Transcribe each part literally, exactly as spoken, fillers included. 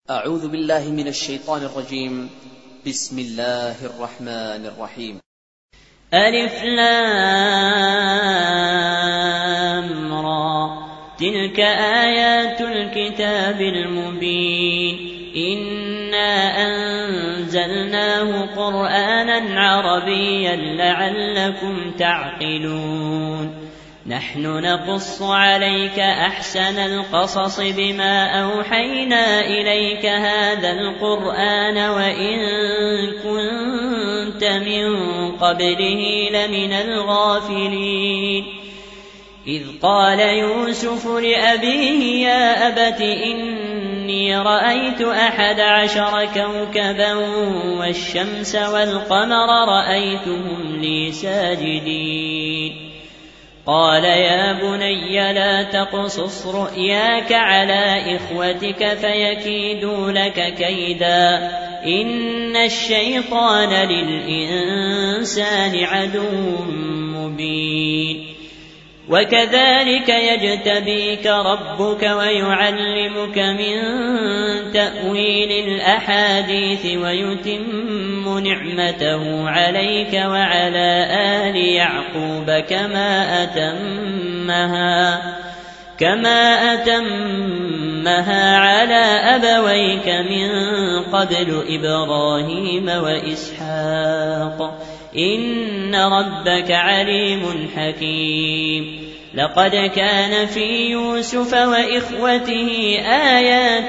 أعوذ بالله من الشيطان الرجيم. بسم الله الرحمن الرحيم. ألف لام را تلك آيات الكتاب المبين إنا أنزلناه قرآنا عربيا لعلكم تعقلون نحن نقص عليك أحسن القصص بما أوحينا إليك هذا القرآن وإن كنت من قبله لمن الغافلين إذ قال يوسف لأبيه يا أبت إني رأيت أحد عشر كوكبا والشمس والقمر رأيتهم لي ساجدين قال يا بني لا تقصص رؤياك على إخوتك فيكيدوا لك كيدا إن الشيطان للإنسان عدو مبين وكذلك يجتبيك ربك ويعلمك من تأويل الأحاديث ويتم نعمته عليك وعلى آل يعقوب كما أتمها كما أتمها على أبويك من قبل إبراهيم وإسحاق إن ربك عليم حكيم لقد كان في يوسف وإخوته آيات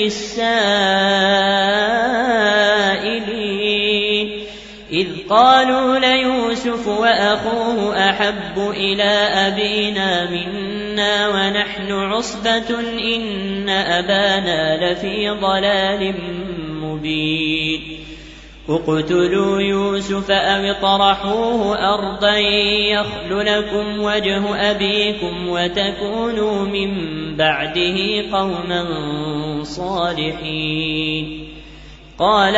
للسائلين إذ قالوا ليوسف وأخوه أحب إلى أبينا منا ونحن عصبة إن أبانا لفي ضلال مبين اقتلوا يوسف أو اطرحوه أرضا يخل لكم وجه أبيكم وتكونوا من بعده قوما صالحين قال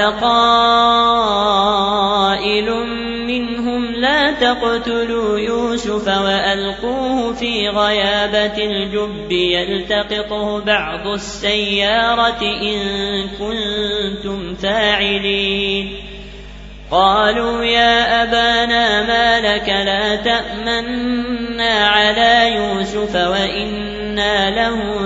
قائل منهم لا تقتلوا يوسف وألقوه في غيابة الجب يلتقطه بعض السيارة إن كنتم فاعلين قالوا يا أبانا ما لك لا تأمنا على يوسف وإنا له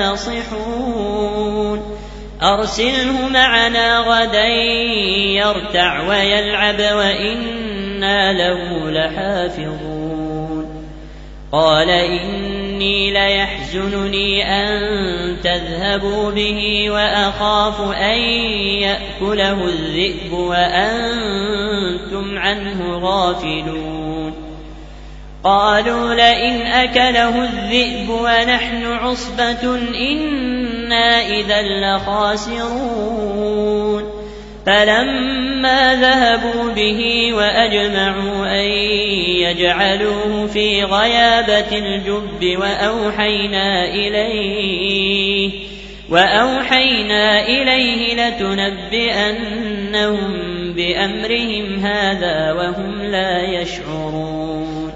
لناصحون أرسله معنا غدا يرتع ويلعب وإنا له لحافظون قال إني ليحزنني أن تذهبوا به وأخاف أن يأكله الذئب وأنتم عنه غافلون قالوا لئن أكله الذئب ونحن عصبة إنا إذا لخاسرون فلما ذهبوا به وأجمعوا أن يجعلوه في غيابة الجب وأوحينا إليه وأوحينا إليه لتنبئنهم بأمرهم هذا وهم لا يشعرون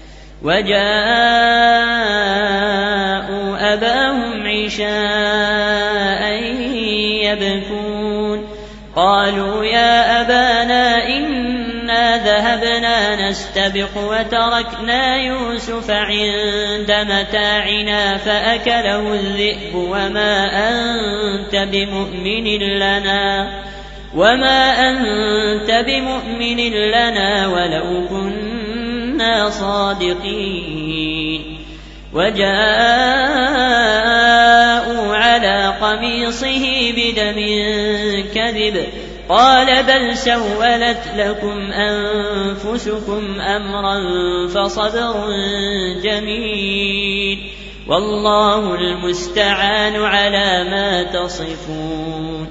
وجاءوا أباهم عشاء يبكون قالوا يا أبانا إنا ذهبنا نستبق وتركنا يوسف عند متاعنا فأكله الذئب وما أنت بمؤمن لنا وما أنت بمؤمن لنا ولو كنا صادقين وجاءوا على قميصه بدم كذب قال بل سولت لكم أنفسكم أمرا فصبر جميل والله المستعان على ما تصفون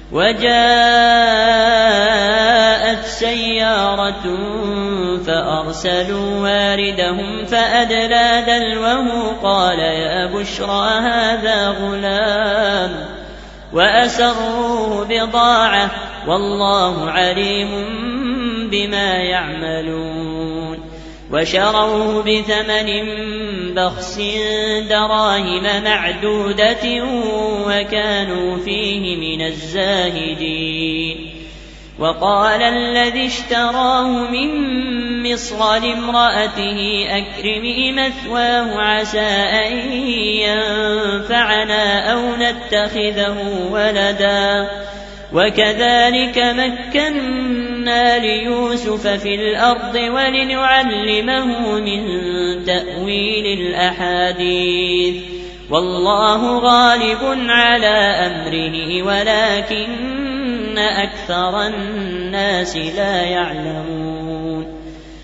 وجاءت سيارة فأرسلوا واردهم فأدلى دلوه قال يا بشرى هذا غلام وأسروه بضاعة والله عليم بما يعملون وشروه بثمن بخس دراهم معدودة وكانوا فيه من الزاهدين. وقال الذي اشتراه من مصر لامرأته أكرمي مثواه عسى أن ينفعنا أو نتخذه ولدا وكذلك مكنا ليوسف في الأرض ولنعلمه من تأويل الأحاديث والله غالب على أمره ولكن أكثر الناس لا يعلمون.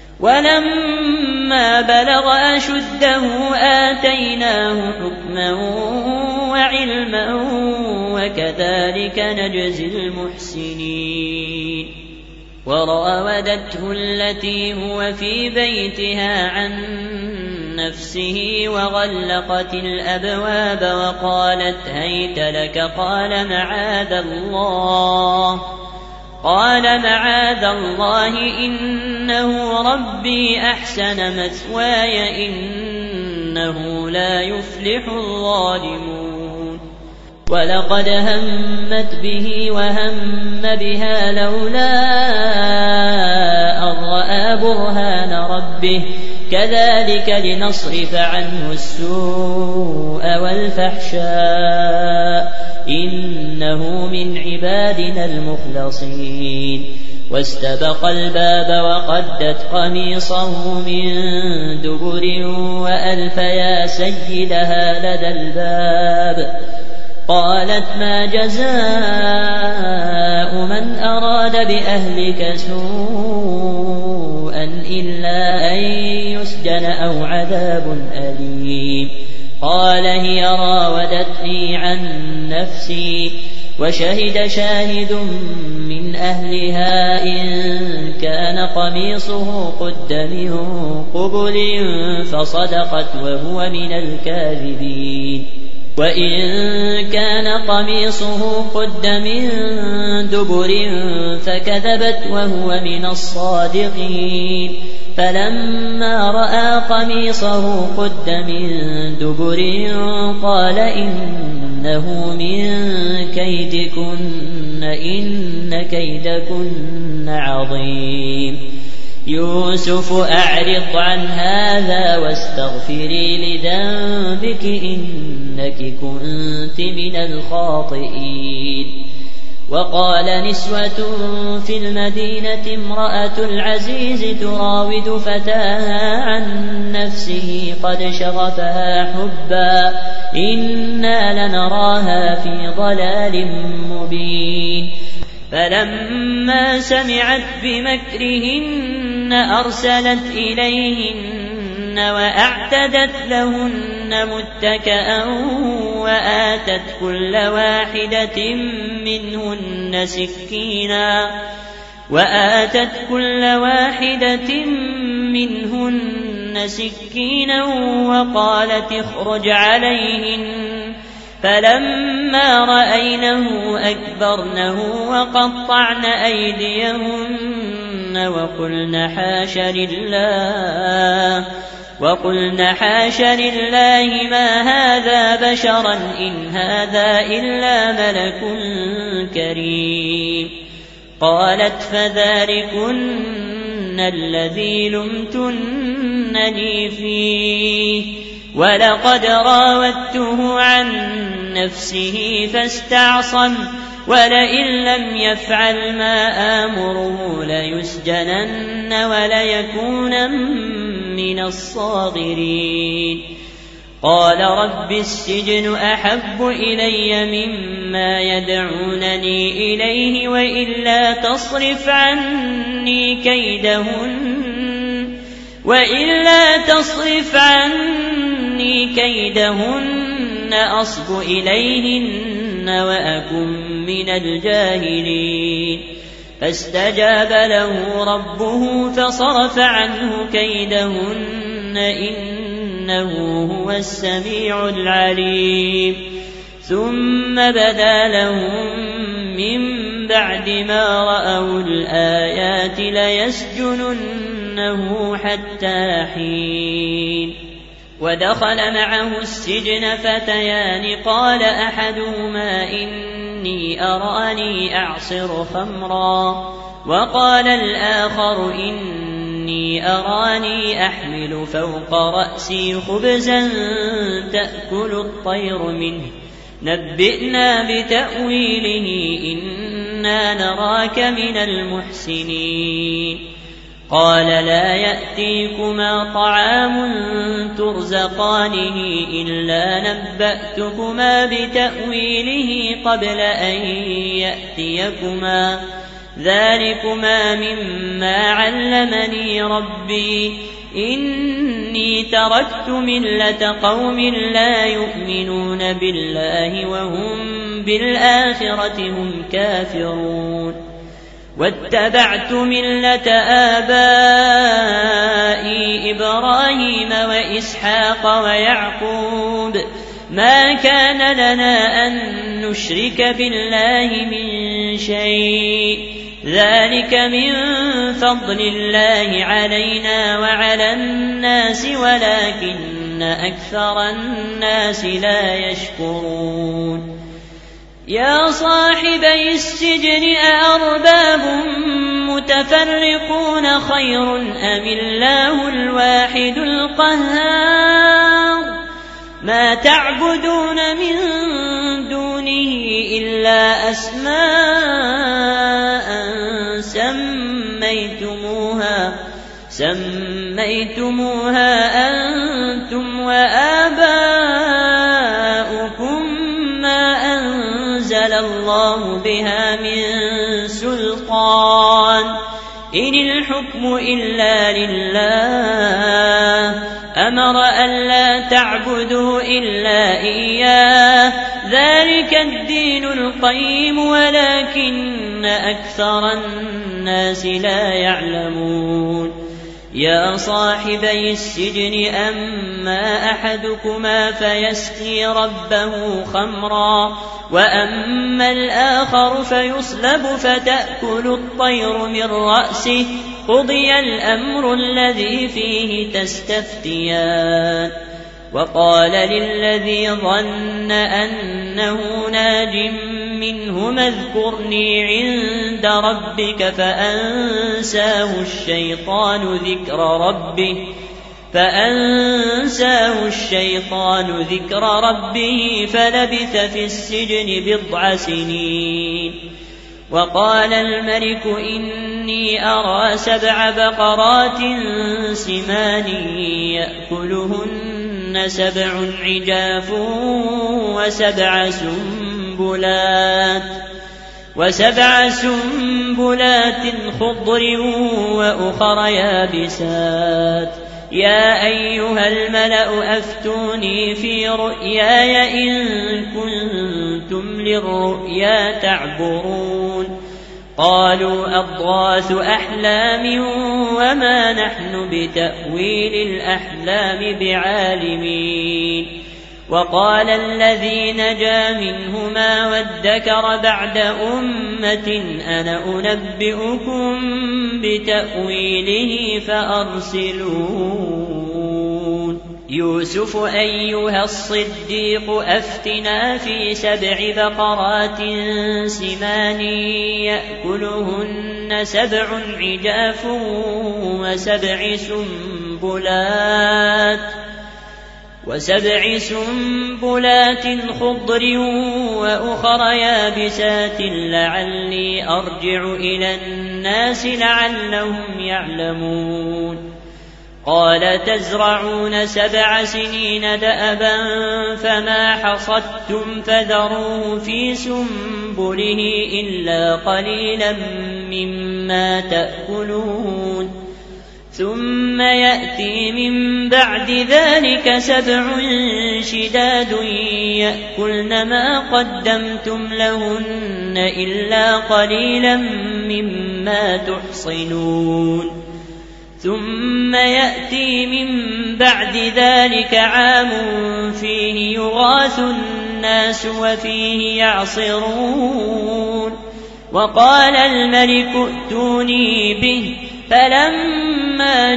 ولما بلغ أشده آتيناه حكما وعلما وكذلك نجزي المحسنين. وراودته التي هو في بيتها عن نفسه وغلقت الأبواب وقالت هيت لك قال معاذ الله قال معاذ الله إنه ربي أحسن مثواي إنه لا يفلح الظالمون. ولقد همت به وهم بها لولا أن رأى برهان ربه كذلك لنصرف عنه السوء والفحشاء إنه من عبادنا المخلصين. واستبق الباب وقدت قميصه من دبر وألف يا سيدها لدى الباب. قالت ما جزاء من أراد بأهلك سوءا إلا أن يسجن أو عذاب أليم. قال هي راودتني عن نفسي وشهد شاهد من أهلها إن كان قميصه قد من قبل فصدقت وهو من الكاذبين. وإن كان قميصه قد من دبر فكذبت وهو من الصادقين. فلما رأى قميصه قد من دبر قال إنه من كيدكن إن كيدكن عظيم. يوسف أعرض عن هذا واستغفري لذنبك إنك كنت من الخاطئين. وقال نسوة في المدينة امرأة العزيز تراود فتاها عن نفسه قد شغفها حبا إنا لنراها في ضلال مبين. فلما سمعت بمكرهن أرسلت إليهن وأعتدت لهن متكئا وآتت كل واحدة منهن سكينا وآتت كل واحدة منهن سكينا وقالت اخرج عليهن. فلما رأينه أكبرنه وقطعن أيديهن وقلن حاش لله وقلن حاش لله ما هذا بشرا إن هذا إلا ملك كريم. قالت فذلكن الذي لمتنني فيه ولقد راودته عن نفسه فاستعصم ولئن لم يفعل ما آمره ليسجنن وليكونن من الصاغرين. قال رب السجن أحب إلي مما يدعونني إليه وإلا تصرف عني كيدهن وإلا تصرف عني كيدهن أصب إليهن وأكن من الجاهلين. فاستجاب له ربه فصرف عنه كيدهن إنه هو السميع العليم. ثم بدا لهم من بعد ما رأوا الآيات ليسجنن لنصبرنه حتى حين. ودخل معه السجن فتيان قال أحدهما إني أراني أعصر خمرا وقال الآخر إني أراني أحمل فوق رأسي خبزا تأكل الطير منه نبئنا بتأويله إنا نراك من المحسنين. قال لا يأتيكما طعام ترزقانه إلا نبأتكما بتأويله قبل أن يأتيكما ذلكما مما علمني ربي إني تركت ملة قوم لا يؤمنون بالله وهم بالآخرة هم كافرون واتبعت ملة آبائي إبراهيم وإسحاق ويعقوب ما كان لنا أن نشرك بالله من شيء ذلك من فضل الله علينا وعلى الناس ولكن أكثر الناس لا يشكرون. يا صاحبي السجن أأرباب متفرقون خير أم الله الواحد القهار ما تعبدون من دونه إلا أسماء سميتموها سميتموها أنتم وآباؤكم ما أنزل الله بها من سلطان إن الحكم إلا لله أمر ألا تعبدوا إلا إياه ذلك الدين القيم ولكن أكثر الناس لا يعلمون. يا صاحبي السجن أما أحدكما فيسقي ربه خمرا وأما الآخر فيصلب فتأكل الطير من رأسه قضي الأمر الذي فيه تستفتيان. وقال للذي ظن أنه ناج منهما اذكرني عند ربك فأنساه الشيطان ذكر ربه فأنساه الشيطان ذكر ربه فلبث في السجن بضع سنين. وقال الملك إني أرى سبع بقرات سمان يأكلهن سبع عجاف وسبع سنبلات وسبع سنبلات خضر وأخر يابسات. يا أيها الملأ أفتوني في رؤياي إن كنتم للرؤيا تعبرون. قالوا أضغاث أحلام وما نحن بتأويل الأحلام بعالمين. وقال الذي نجا منهما وادكر بعد أمة أنا أنبئكم بتأويله فأرسلون. يوسف أيها الصديق أفتنا في سبع بقرات سمان يأكلهن سبع عجاف وسبع سنبلات وسبع سنبلات خضر وأخر يابسات لعلي أرجع إلى الناس لعلهم يعلمون. قال تزرعون سبع سنين دأبا فما حصدتم فذروه في سنبله إلا قليلا مما تأكلون. ثم يأتي من بعد ذلك سبع شداد يأكلن ما قدمتم لهن إلا قليلا مما تحصنون. ثم يأتي من بعد ذلك عام فيه يغاث الناس وفيه يعصرون. وقال الملك ائتوني به فلما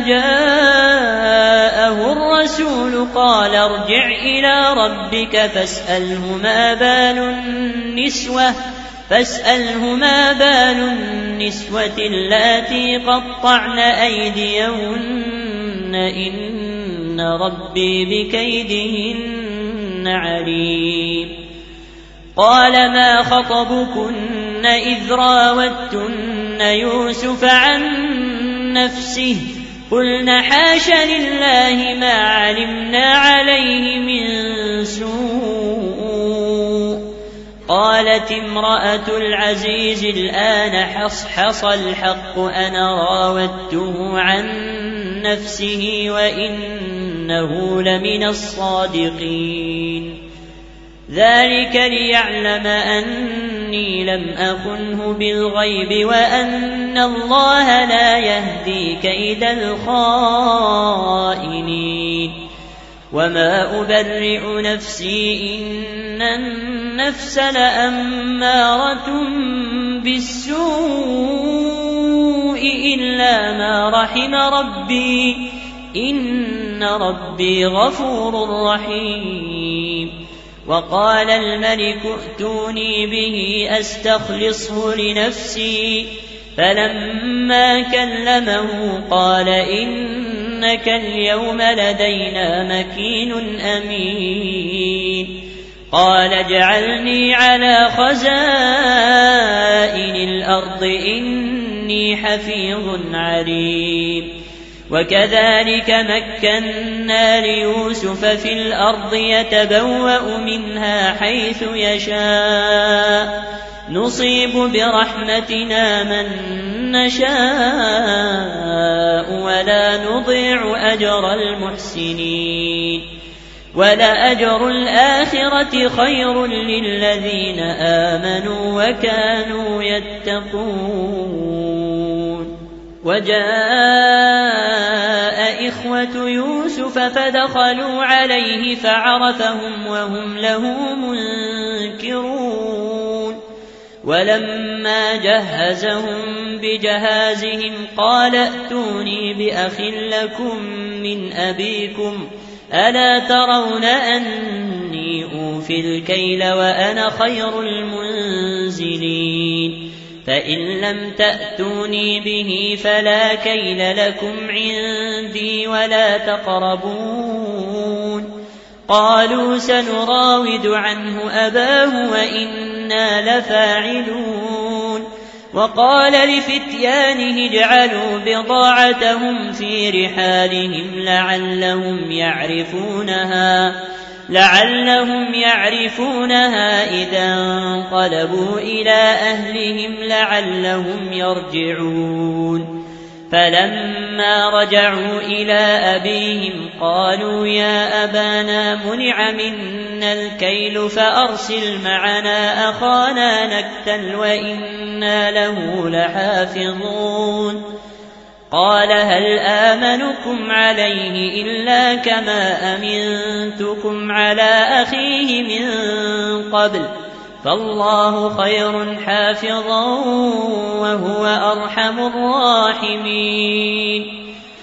جاءه الرسول قال ارجع إلى ربك فاسأله ما بال النسوة فاسأله ما بال النسوة اللاتي قطعن أيديهن إن ربي بكيدهن عليم. قال ما خطبكن إذ راوتن يوسف عن نفسه قلن حاش لله ما علمنا عليه من سوء. قالت امرأة العزيز الآن حصحص الحق أنا راودته عن نفسه وإنه لمن الصادقين. ذلك ليعلم أني لم أخنه بالغيب وأن الله لا يهدي كيد الخائنين. وما أبرئ نفسي إن النفس لأمارة بالسوء إلا ما رحم ربي إن ربي غفور رحيم. وقال الملك ائتوني به أستخلصه لنفسي فلما كلمه قال إنك اليوم لدينا مكين أمين. قال اجعلني على خزائن الأرض إني حفيظ عليم. وكذلك مكنا ليوسف في الأرض يتبوأ منها حيث يشاء نصيب برحمتنا من نشاء ولا نضيع أجر المحسنين. ولأجر الآخرة خير للذين آمنوا وكانوا يتقون. وجاء إخوة يوسف فدخلوا عليه فعرفهم وهم له منكرون. ولما جهزهم بجهازهم قال ائتوني بأخ لكم من أبيكم ألا ترون أني أوفي الكيل وأنا خير المنزلين. فإن لم تأتوني به فلا كيل لكم عندي ولا تقربون. قالوا سنراود عنه أباه وإنا لفاعلون. وقال لفتيانه اجعلوا بضاعتهم في رحالهم لعلهم يعرفونها لعلهم يعرفونها إذا انقلبوا إلى أهلهم لعلهم يرجعون. فلما رجعوا إلى أبيهم قالوا يا أبانا منع منا الكيل فأرسل معنا أخانا نكتل وإنا له لحافظون. قال هل آمنكم عليه إلا كما أمنتكم على أخيه من قبل فالله خير حافظا وهو أرحم الراحمين.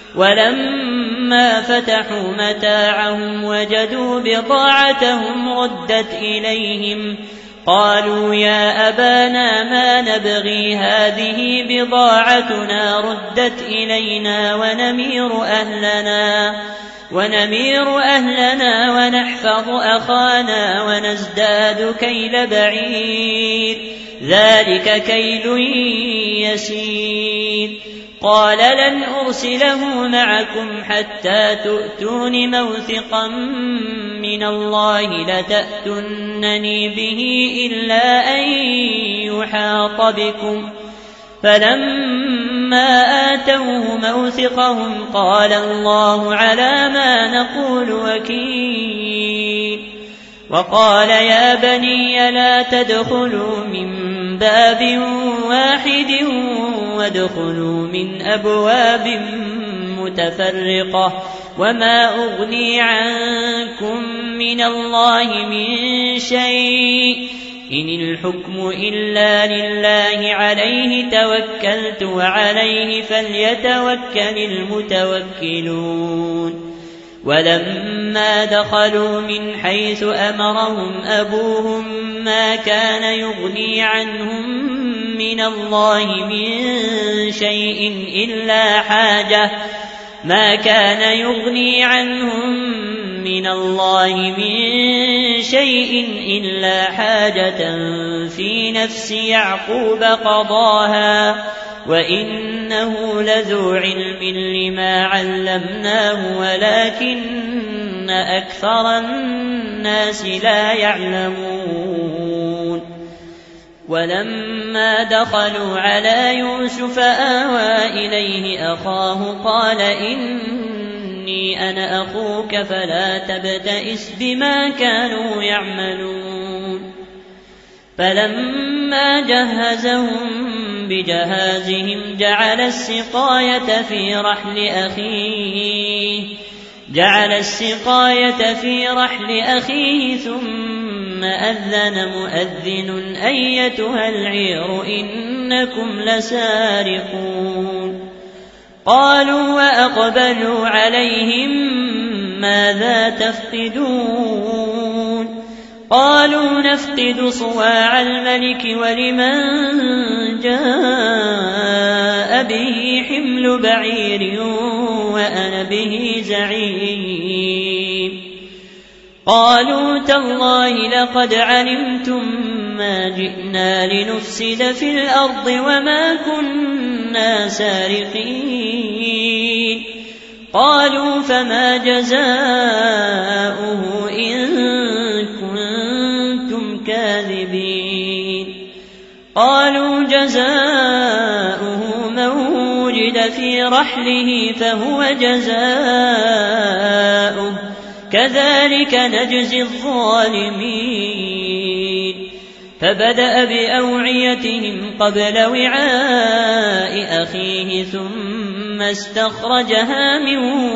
ولما فتحوا متاعهم وجدوا بضاعتهم ردت إليهم قالوا يا أبانا ما نبغي هذه بضاعتنا ردت إلينا ونمير أهلنا ونمير أهلنا ونحفظ أخانا ونزداد كيل بعير ذلك كيل يسير. قال لن أرسله معكم حتى تؤتون موثقا من الله لتأتونني به إلا أن يحاط بكم. فلما آتوه موثقهم قال الله على ما نقول وكيل. وقال يا بني لا تدخلوا من باب واحد وادخلوا من أبواب متفرقة وما أغني عنكم من الله من شيء إن الحكم إلا لله عليه توكلت وعليه فليتوكل المتوكلون ولما دخلوا من حيث أمرهم أبوهم ما كان يغني عنهم من الله من شيء إلا حاجة ما كان يغني عنهم من الله من شيء إلا حاجة في نفس يعقوب قضاها وإنه لذو علم لما علمناه ولكن أكثر الناس لا يعلمون ولما دخلوا على يوسف آوى إليه أخاه قال إني أنا أخوك فلا تبتئس بما كانوا يعملون فلما جهزهم بجهازهم جعل السقاية في رحل أخيه جعل السقاية في رحل أخيه ثم أذن مؤذن أيتها العير إنكم لسارقون قالوا وأقبلوا عليهم ماذا تفقدون قالوا نفقد صواع الملك ولمن جاء به حمل بعير وأنا به زعيم قالوا تالله لقد علمتم ما جئنا لنفسد في الأرض وما كنا سارقين قالوا فما جزاؤه إن كنتم كاذبين قالوا جزاؤه من وجد في رحله فهو جزاؤه كذلك نجزي الظالمين فبدأ بأوعيتهم قبل وعاء أخيه ثم استخرجها من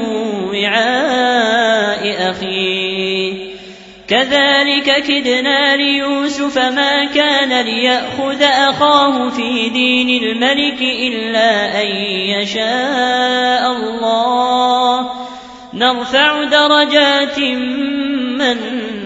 وعاء أخيه كذلك كدنا ليوسف ما كان ليأخذ أخاه في دين الملك إلا أن يشاء الله نرفع درجات من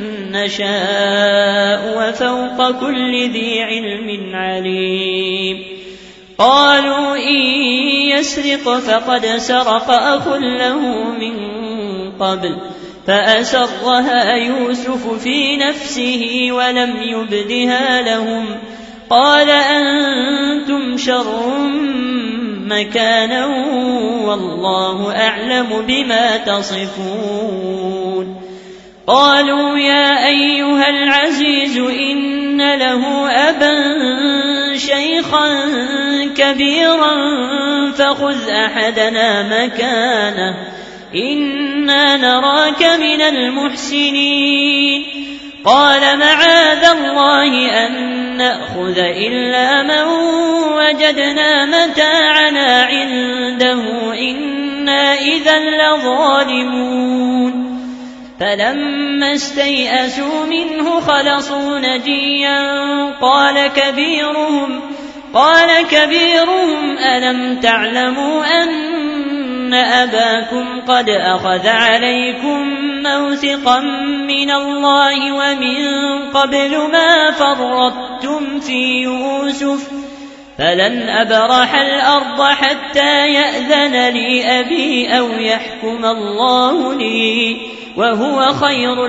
نشاء وفوق كل ذي علم عليم قالوا إن يسرق فقد سرق أخ له من قبل فأسرها يوسف في نفسه ولم يبدها لهم قال أنتم شر مكانا والله أعلم بما تصفون قالوا يا أيها العزيز إن له أبا شيخا كبيرا فخذ أحدنا مكانه إنا نراك من المحسنين قال معاذ الله أن نأخذ إلا من وجدنا متاعنا عنده إنا إذا لظالمون فلما استيئسوا منه خلصوا نجيا قال كبيرهم قال كبيرهم ألم تعلموا أن أباكم قد أخذ عليكم موثقا من الله ومن قبل ما فرطتم في يوسف فلن أبرح الأرض حتى يأذن لي أبي أو يحكم الله لي وهو خير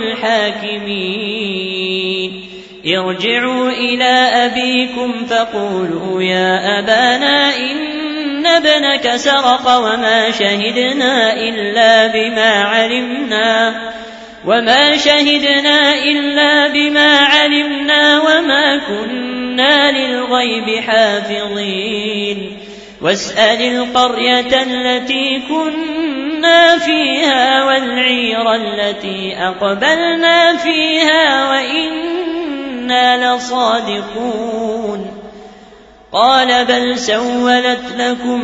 الحاكمين ارجعوا إلى أبيكم فقولوا يا أبانا إن ابنك سرق وما شهدنا إلا بما علمنا وما شهدنا إلا بما علمنا وما كنا للغيب حافظين واسأل القرية التي كنا فيها والعير التي أقبلنا فيها وإنا لصادقون قال بل سولت لكم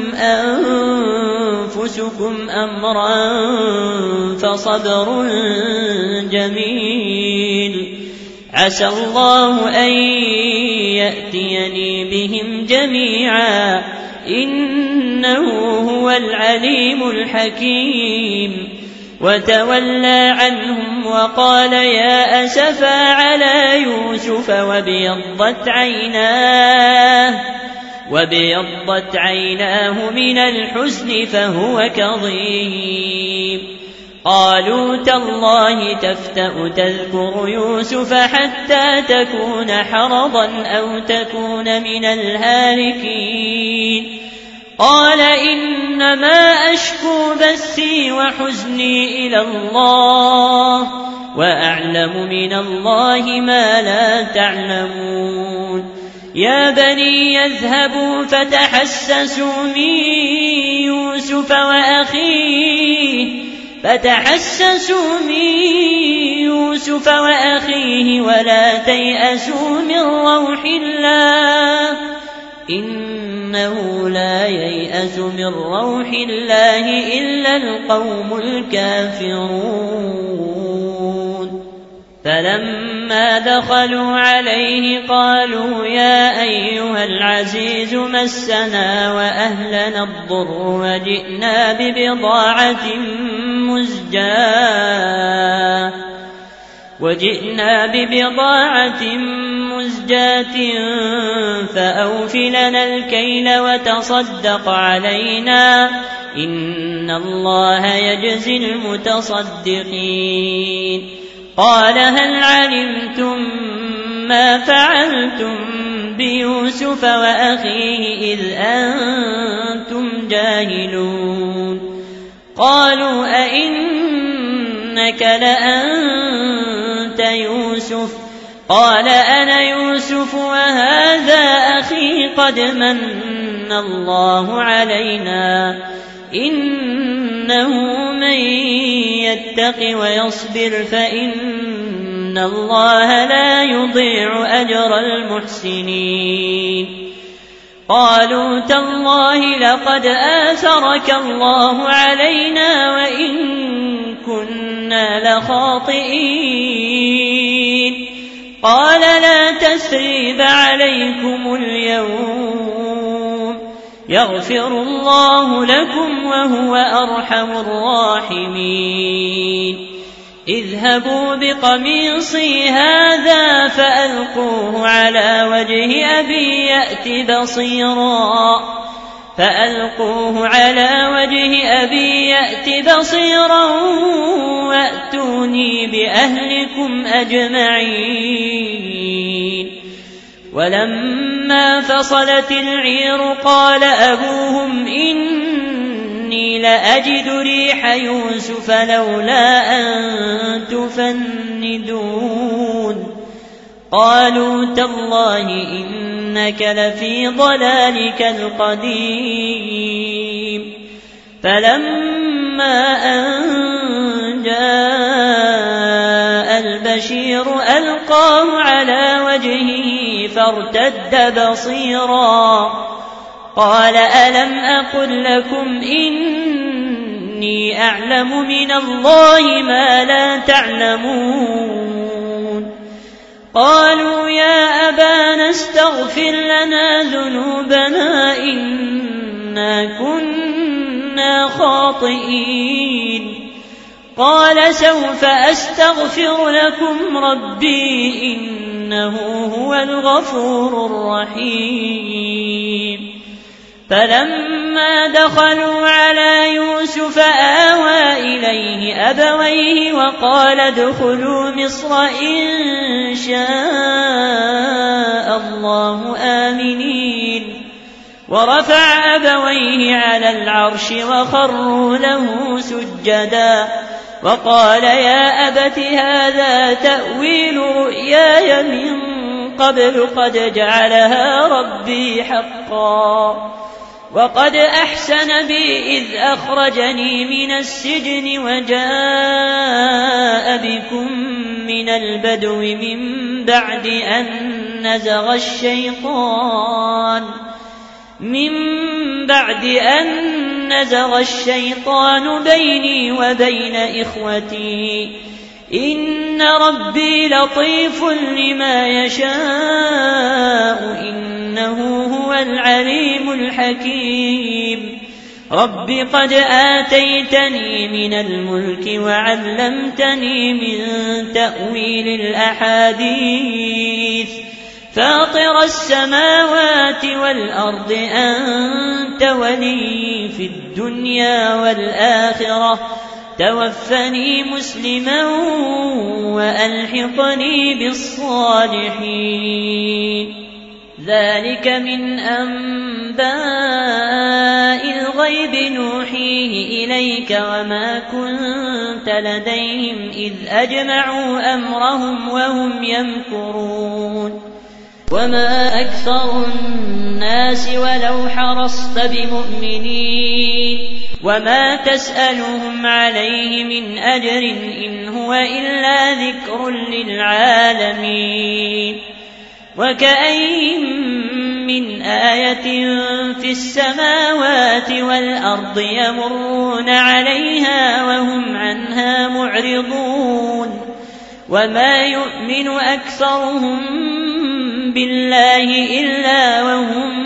أنفسكم أمرا فصبر جميل عسى الله أن يأتيني بهم جميعا إنه هو العليم الحكيم. وتولى عنهم وقال يا أسفا على يوسف وابيضت عيناه وابيضت عيناه من الحزن فهو كظيم. قالوا تالله تفتأ تذكر يوسف حتى تكون حرضا أو تكون من الهالكين. قال إنما أشكو بثي وحزني إلى الله وأعلم من الله ما لا تعلمون. يا بني يذهبوا فتحسسوا من يوسف وأخيه فتحسسوا من يوسف وأخيه ولا تيأسوا من روح الله إنه لا ييأس من روح الله إلا القوم الكافرون. فلما دخلوا عليه قالوا يا أيها العزيز مسنا وأهلنا الضر وجئنا ببضاعة مزجاة وجئنا ببضاعة مزجاة فأوف لنا الكيل وتصدق علينا إن الله يجزي المتصدقين. قال هل علمتم ما فعلتم بيوسف وأخيه إذ أنتم جاهلون؟ قالوا أئنك لأنت يوسف؟ قال أنا يوسف وهذا أخي قد من الله علينا إنه من يتق ويصبر فإن الله لا يضيع أجر المحسنين. قالوا تالله لقد آثرك الله علينا وإن كنا لخاطئين. قال لا تثريب عليكم اليوم يغفر الله لكم وهو أرحم الراحمين. اذهبوا بقميصي هذا فألقوه على وجه أبي يأت بصيرا فألقوه على وجه أبي يأت بصيرا وأتوني بأهلكم أجمعين. ولما فصلت العير قال أبوهم إني لأجد ريح يوسف لولا أن تفندون. قالوا تالله إنك لفي ضلالك القديم. فلما أن جاء البشير ألقاه على وجهه فارتد بصيرا قال ألم أقل لكم إني أعلم من الله ما لا تعلمون؟ قالوا يا أبانا استغفر لنا ذنوبنا إنا كنا خاطئين. قال سوف أستغفر لكم ربي إنه هو الغفور الرحيم. فلما دخلوا على يوسف آوى إليه أبويه وقال ادخلوا مصر إن شاء الله آمنين. ورفع أبويه على العرش وخروا له سجدا وقال يا أبت هذا تأويل رؤياي من قبل قد جعلها ربي حقا وقد أحسن بي إذ أخرجني من السجن وجاء بكم من البدو من بعد أن نزغ الشيطان من بعد أن نزغ الشيطان بيني وبين إخوتي إن ربي لطيف لما يشاء إنه هو العليم الحكيم رب قد آتيتني من الملك وعلمتني من تأويل الأحاديث فاطر السماوات والأرض أنت ولي في الدنيا والآخرة توفني مسلما وألحقني بالصالحين ذلك من أنباء الغيب نوحيه إليك وما كنت لديهم إذ أجمعوا أمرهم وهم يمكرون وما أكثر الناس ولو حرصت بمؤمنين وما تسألهم عليه من أجر إن هو إلا ذكر للعالمين وكأين من آية في السماوات والأرض يمرون عليها وهم عنها معرضون وما يؤمن أكثرهم بالله إلا وهم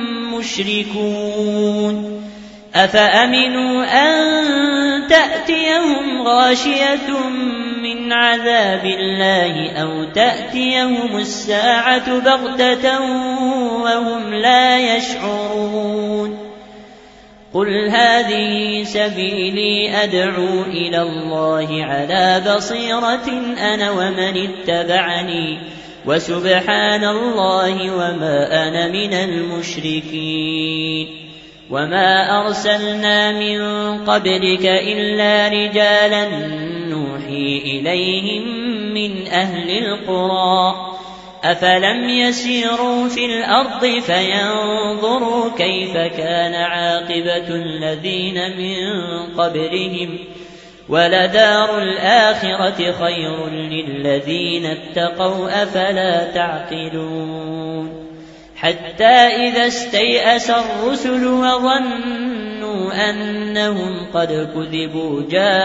مشركون أفأمنوا أن تأتيهم غاشية من عذاب الله أو تأتيهم الساعة بغتة وهم لا يشعرون قل هذه سبيلي أدعو إلى الله على بصيرة أنا ومن اتبعني وسبحان الله وما أنا من المشركين وما أرسلنا من قبلك إلا رجالا نوحي إليهم من أهل القرى أفلم يسيروا في الأرض فينظروا كيف كان عاقبة الذين من قبلهم ولدار الآخرة خير للذين اتقوا أفلا تعقلون حتى إذا استيأس الرسل وظنوا أنهم قد كذبوا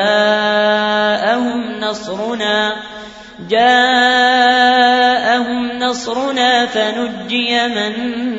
جاءهم نصرنا جاءهم نصرنا فنجي من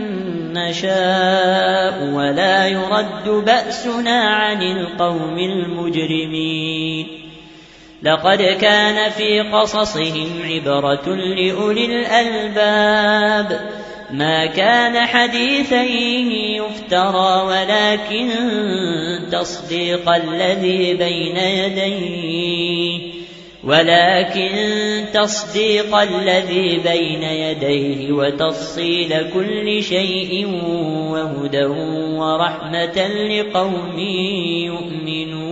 نشاء ولا يرد بأسنا عن القوم المجرمين لقد كان في قصصهم عبرة لأولي الألباب ما كان حديثا يفترى ولكن تصديق الذي بين يديه ولكن تصديق الذي بين يديه وتفصيل كل شيء وهدى ورحمة لقوم يؤمنون